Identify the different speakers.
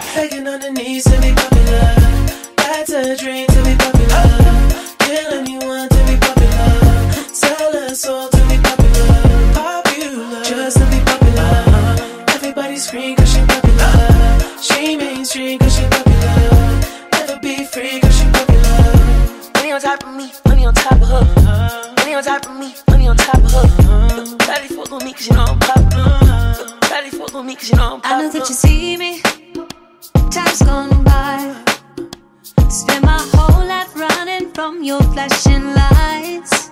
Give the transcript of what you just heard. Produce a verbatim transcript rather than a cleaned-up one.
Speaker 1: Begging on the knees to be popular. That's a dream to be popular. Kill anyone to be popular. Sell a soul to be popular. Popular, just to be popular. Everybody scream cause she popular. She mainstream cause she popular. Never be free cause she popular.
Speaker 2: Money on top of me, money on top of her. Money on top of me, money on top of her. Daddy fuck on me cause you know I'm popular. Daddy fuck on me cause you know I'm popular.
Speaker 3: I know that you see me. Time's gone by. Spend my whole life running from your flashing lights.